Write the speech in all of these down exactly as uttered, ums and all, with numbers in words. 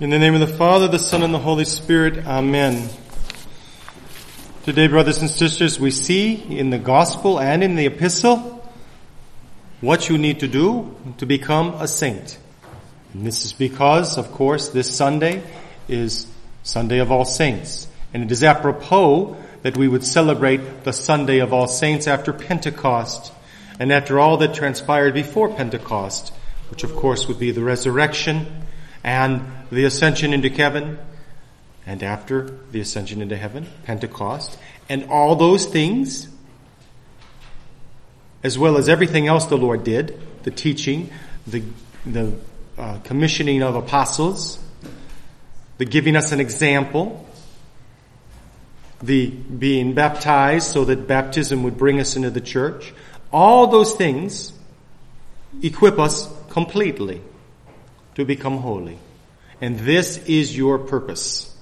In the name of the Father, the Son, and the Holy Spirit, Amen. Today, brothers and sisters, we see in the Gospel and in the Epistle what you need to do to become a saint. And this is because, of course, this Sunday is Sunday of All Saints. And it is apropos that we would celebrate the Sunday of All Saints after Pentecost and after all that transpired before Pentecost, which of course would be the resurrection and the ascension into heaven, and after the ascension into heaven, Pentecost, and all those things, as well as everything else the Lord did, the teaching, the, the uh, commissioning of apostles, the giving us an example, the being baptized so that baptism would bring us into the church. All those things equip us completely to become holy. And this is your purpose.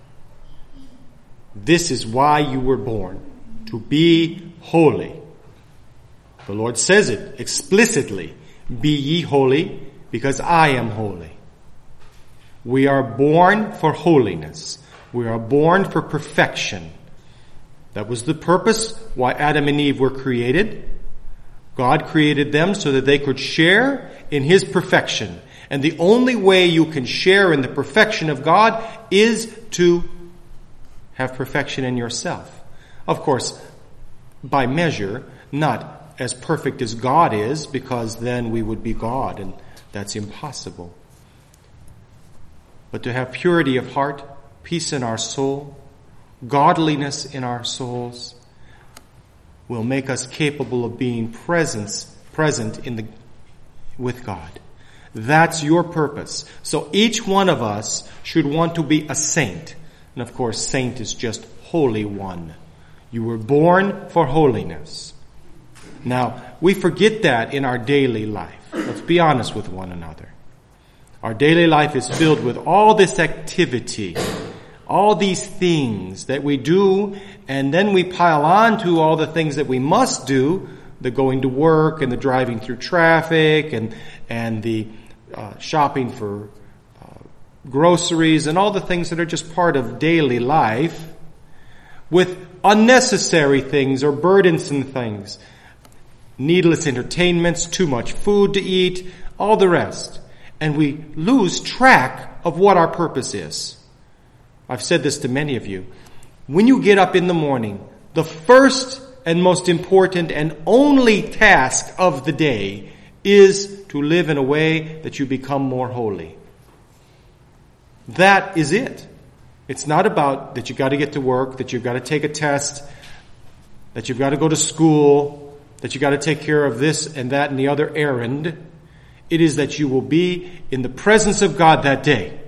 This is why you were born, to be holy. The Lord says it explicitly, be ye holy because I am holy. We are born for holiness. We are born for perfection. That was the purpose why Adam and Eve were created. God created them so that they could share in His perfection. And the only way you can share in the perfection of God is to have perfection in yourself. Of course, by measure, not as perfect as God is, because then we would be God, and that's impossible. But to have purity of heart, peace in our soul, godliness in our souls, will make us capable of being presence, present in the, with God. That's your purpose. So each one of us should want to be a saint. And of course, saint is just holy one. You were born for holiness. Now, we forget that in our daily life. Let's be honest with one another. Our daily life is filled with all this activity, all these things that we do, and then we pile on to all the things that we must do, the going to work and the driving through traffic and, and the uh, shopping for uh, groceries and all the things that are just part of daily life, with unnecessary things or burdensome things, needless entertainments, too much food to eat, all the rest. And we lose track of what our purpose is. I've said this to many of you. When you get up in the morning, the first and most important and only task of the day is to live in a way that you become more holy. That is it. It's not about that you've got to get to work, that you've got to take a test, that you've got to go to school, that you've got to take care of this and that and the other errand. It is that you will be in the presence of God that day.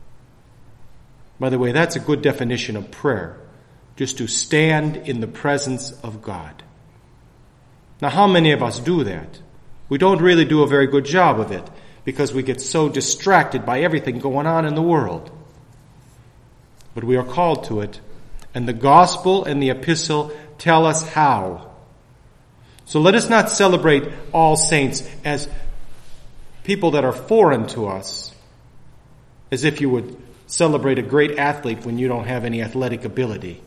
By the way, that's a good definition of prayer. Just to stand in the presence of God. Now, how many of us do that? We don't really do a very good job of it because we get so distracted by everything going on in the world. But we are called to it, and the gospel and the epistle tell us how. So let us not celebrate all saints as people that are foreign to us, as if you would celebrate a great athlete when you don't have any athletic ability.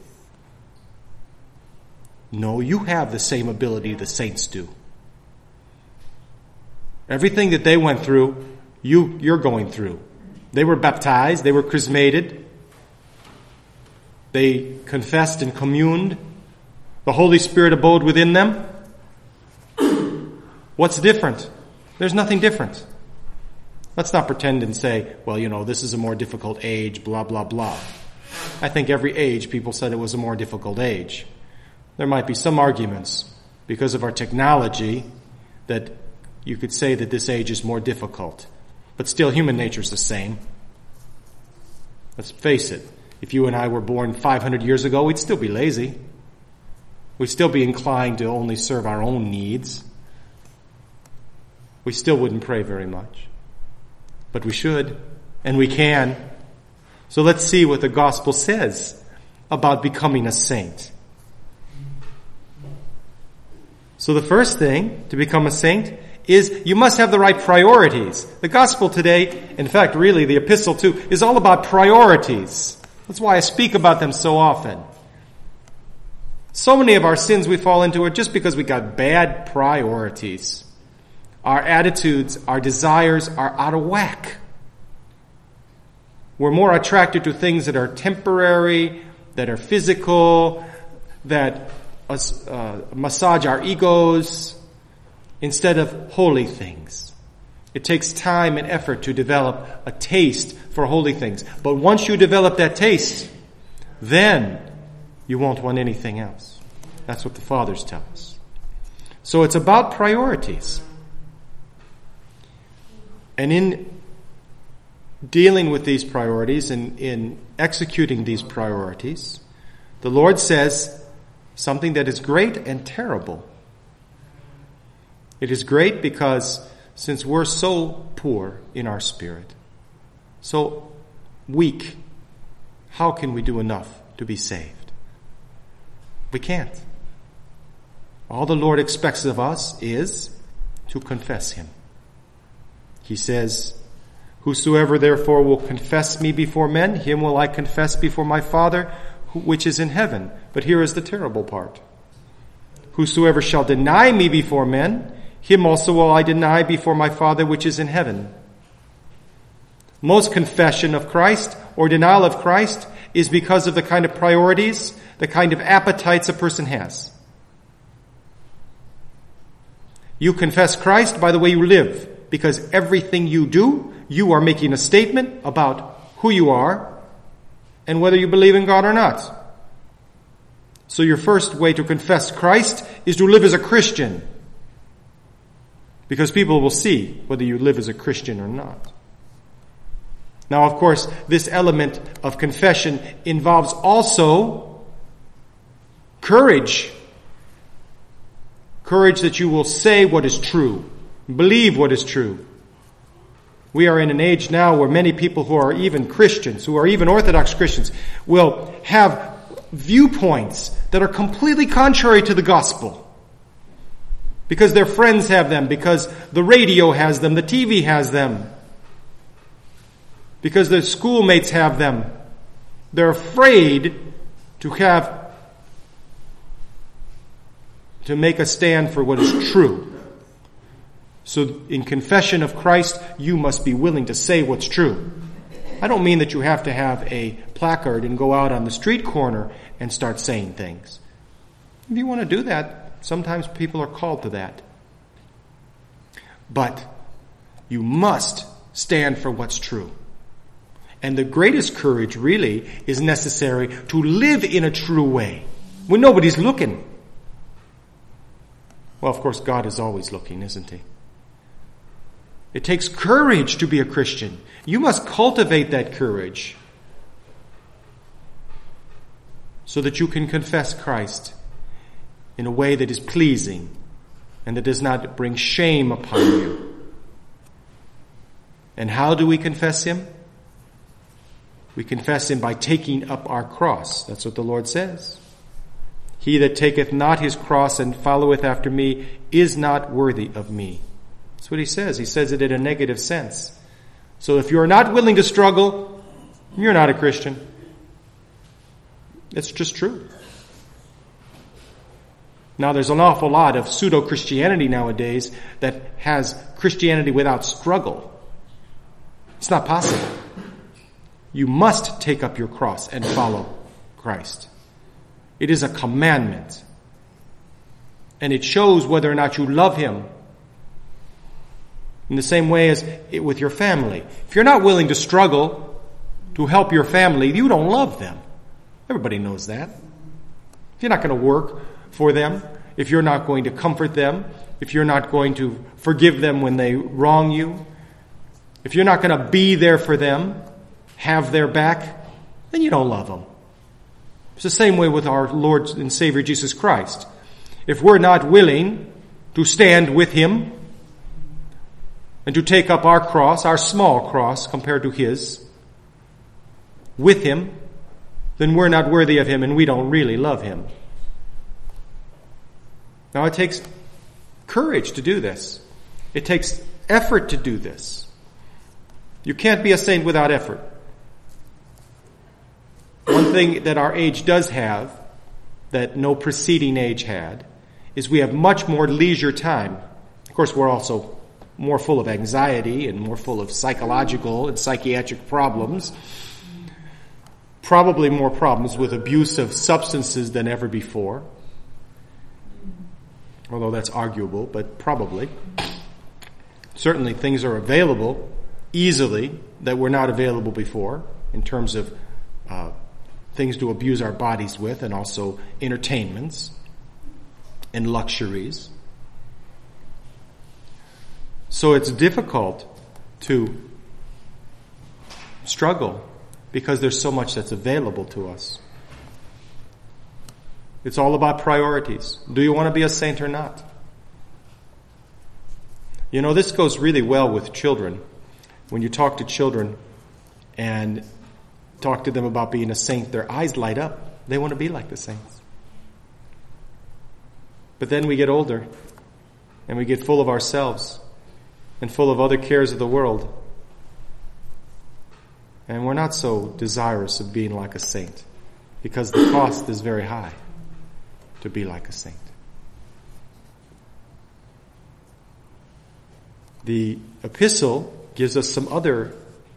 No, you have the same ability the saints do. Everything that they went through, you, you're going through. They were baptized, they were chrismated, they confessed and communed, the Holy Spirit abode within them. What's different? There's nothing different. Let's not pretend and say, well, you know, this is a more difficult age, blah, blah, blah. I think every age people said it was a more difficult age. There might be some arguments because of our technology that you could say that this age is more difficult. But still, human nature is the same. Let's face it. If you and I were born five hundred years ago, we'd still be lazy. We'd still be inclined to only serve our own needs. We still wouldn't pray very much. But we should, and we can. So let's see what the gospel says about becoming a saint. So the first thing to become a saint is you must have the right priorities. The gospel today, in fact, really the epistle too, is all about priorities. That's why I speak about them so often. So many of our sins we fall into are just because we got bad priorities. Our attitudes, our desires are out of whack. We're more attracted to things that are temporary, that are physical, that uh, massage our egos, instead of holy things. It takes time and effort to develop a taste for holy things. But once you develop that taste, then you won't want anything else. That's what the Fathers tell us. So it's about priorities. And in dealing with these priorities and in executing these priorities, the Lord says something that is great and terrible. It is great because since we're so poor in our spirit, so weak, how can we do enough to be saved? We can't. All the Lord expects of us is to confess Him. He says, "Whosoever therefore will confess me before men, him will I confess before my Father which is in heaven." But here is the terrible part. "Whosoever shall deny me before men, him also will I deny before my Father which is in heaven." Most confession of Christ or denial of Christ is because of the kind of priorities, the kind of appetites a person has. You confess Christ by the way you live, because everything you do, you are making a statement about who you are and whether you believe in God or not. So your first way to confess Christ is to live as a Christian, because people will see whether you live as a Christian or not. Now, of course, this element of confession involves also courage. Courage that you will say what is true, believe what is true. We are in an age now where many people who are even Christians, who are even Orthodox Christians, will have viewpoints that are completely contrary to the gospel. Because their friends have them, because the radio has them, the T V has them, because their schoolmates have them. They're afraid to have, to make a stand for what is true. So in confession of Christ, you must be willing to say what's true. I don't mean that you have to have a placard and go out on the street corner and start saying things. If you want to do that, sometimes people are called to that. But you must stand for what's true. And the greatest courage really is necessary to live in a true way when nobody's looking. Well, of course, God is always looking, isn't He? It takes courage to be a Christian. You must cultivate that courage so that you can confess Christ in a way that is pleasing and that does not bring shame upon you. And how do we confess Him? We confess Him by taking up our cross. That's what the Lord says. "He that taketh not his cross and followeth after me is not worthy of me." That's what He says. He says it in a negative sense. So if you're not willing to struggle, you're not a Christian. It's just true. Now, there's an awful lot of pseudo-Christianity nowadays that has Christianity without struggle. It's not possible. You must take up your cross and follow Christ. It is a commandment. And it shows whether or not you love Him. In the same way as it, with your family. If you're not willing to struggle to help your family, you don't love them. Everybody knows that. If you're not going to work for them, if you're not going to comfort them, if you're not going to forgive them when they wrong you, if you're not going to be there for them, have their back, then you don't love them. It's the same way with our Lord and Savior Jesus Christ. If we're not willing to stand with Him and to take up our cross, our small cross compared to His, with Him, then we're not worthy of Him and we don't really love Him. Now it takes courage to do this. It takes effort to do this. You can't be a saint without effort. One thing that our age does have, that no preceding age had, is we have much more leisure time. Of course, we're also more full of anxiety and more full of psychological and psychiatric problems. Probably more problems with abuse of substances than ever before. Although that's arguable, but probably. Certainly things are available easily that were not available before in terms of uh, things to abuse our bodies with, and also entertainments and luxuries. So it's difficult to struggle because there's so much that's available to us. It's all about priorities. Do you want to be a saint or not? You know, this goes really well with children. When you talk to children and talk to them about being a saint, their eyes light up. They want to be like the saints. But then we get older and we get full of ourselves and full of other cares of the world. And we're not so desirous of being like a saint because the cost is very high to be like a saint. The epistle gives us some other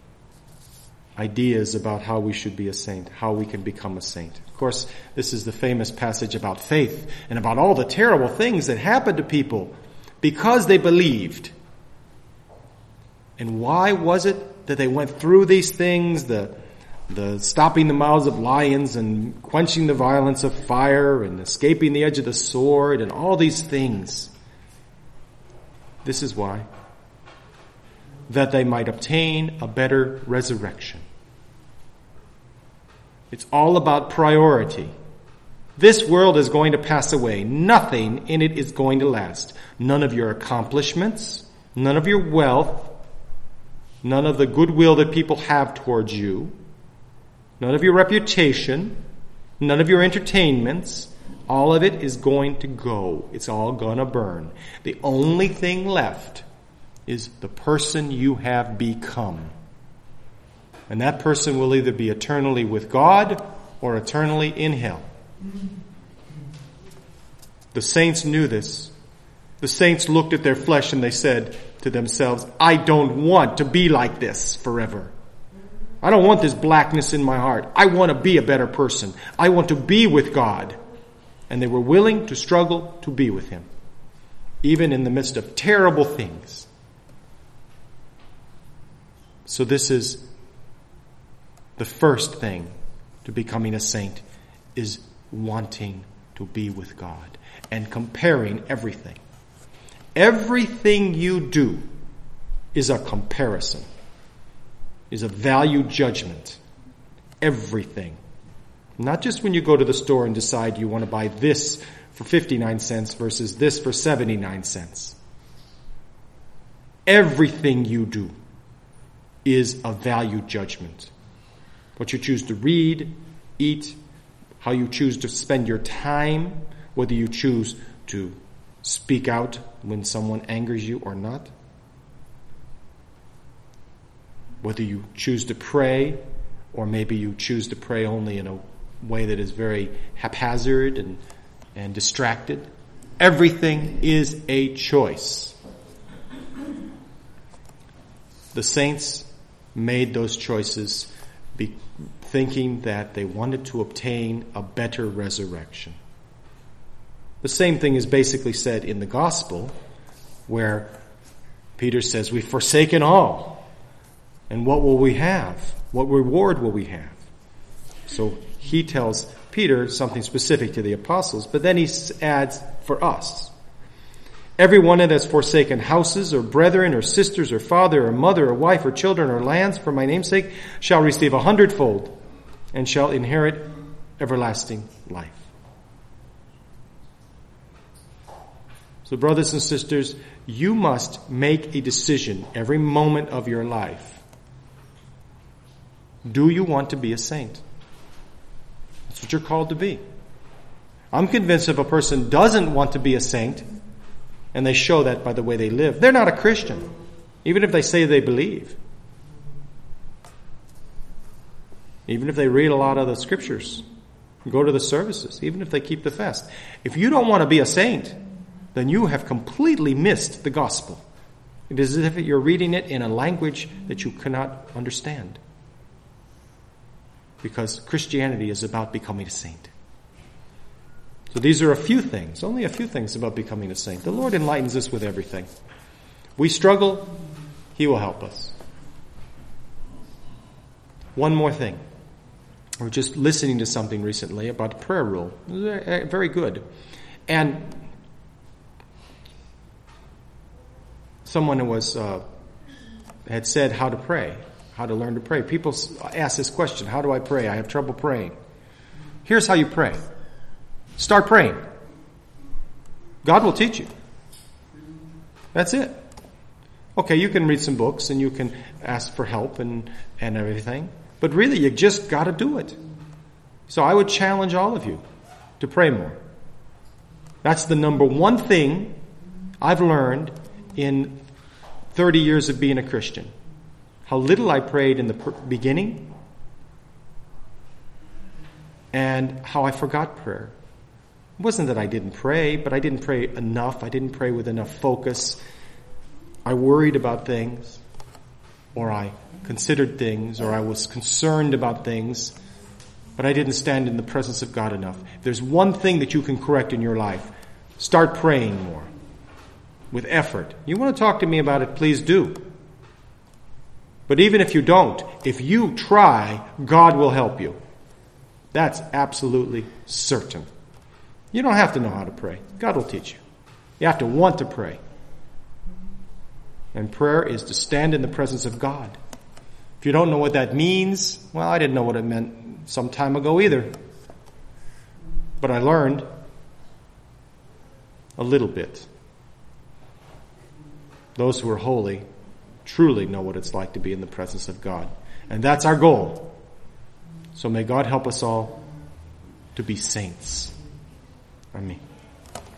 ideas about how we should be a saint, how we can become a saint. Of course, this is the famous passage about faith and about all the terrible things that happened to people because they believed. And why was it that they went through these things, the the stopping the mouths of lions and quenching the violence of fire and escaping the edge of the sword and all these things? This is why. That they might obtain a better resurrection. It's all about priority. This world is going to pass away. Nothing in it is going to last. None of your accomplishments, none of your wealth, none of the goodwill that people have towards you, none of your reputation, none of your entertainments, all of it is going to go. It's all going to burn. The only thing left is the person you have become. And that person will either be eternally with God or eternally in hell. The saints knew this. The saints looked at their flesh and they said to themselves, I don't want to be like this forever. I don't want this blackness in my heart. I want to be a better person. I want to be with God. And they were willing to struggle to be with him, even in the midst of terrible things. So this is the first thing to becoming a saint, is wanting to be with God and comparing everything. Everything you do is a comparison, is a value judgment. Everything. Not just when you go to the store and decide you want to buy this for fifty-nine cents versus this for seventy-nine cents. Everything you do is a value judgment. What you choose to read, eat, how you choose to spend your time, whether you choose to speak out when someone angers you or not, whether you choose to pray, or maybe you choose to pray only in a way that is very haphazard and, and distracted. Everything is a choice. The saints made those choices be thinking that they wanted to obtain a better resurrection. The same thing is basically said in the gospel, where Peter says, we've forsaken all. And what will we have? What reward will we have? So he tells Peter something specific to the apostles, but then he adds for us. Everyone that has forsaken houses or brethren or sisters or father or mother or wife or children or lands for my name's sake shall receive a hundredfold and shall inherit everlasting life. So brothers and sisters, you must make a decision every moment of your life. Do you want to be a saint? That's what you're called to be. I'm convinced if a person doesn't want to be a saint, And they show that by the way they live. They're not a Christian, even if they say they believe. Even if they read a lot of the scriptures, go to the services, even if they keep the fast. If you don't want to be a saint, then you have completely missed the gospel. It is as if you're reading it in a language that you cannot understand. Because Christianity is about becoming a saint. So these are a few things, only a few things about becoming a saint. The Lord enlightens us with everything. We struggle, He will help us. One more thing. We were just listening to something recently about a prayer rule. Very good. And someone who was uh, had said how to pray, how to learn to pray. People ask this question, how do I pray? I have trouble praying. Here's how you pray. Start praying. God will teach you. That's it. Okay, you can read some books and you can ask for help and, and everything. But really, you just got to do it. So I would challenge all of you to pray more. That's the number one thing I've learned in thirty years of being a Christian. How little I prayed in the beginning and how I forgot prayer. It wasn't that I didn't pray, but I didn't pray enough. I didn't pray with enough focus. I worried about things, or I considered things, or I was concerned about things, but I didn't stand in the presence of God enough. If there's one thing that you can correct in your life, start praying more with effort. You want to talk to me about it, please do. But even if you don't, if you try, God will help you. That's absolutely certain. You don't have to know how to pray. God will teach you. You have to want to pray. And prayer is to stand in the presence of God. If you don't know what that means, well, I didn't know what it meant some time ago either. But I learned a little bit. Those who are holy truly know what it's like to be in the presence of God. And that's our goal. So may God help us all to be saints. Amen.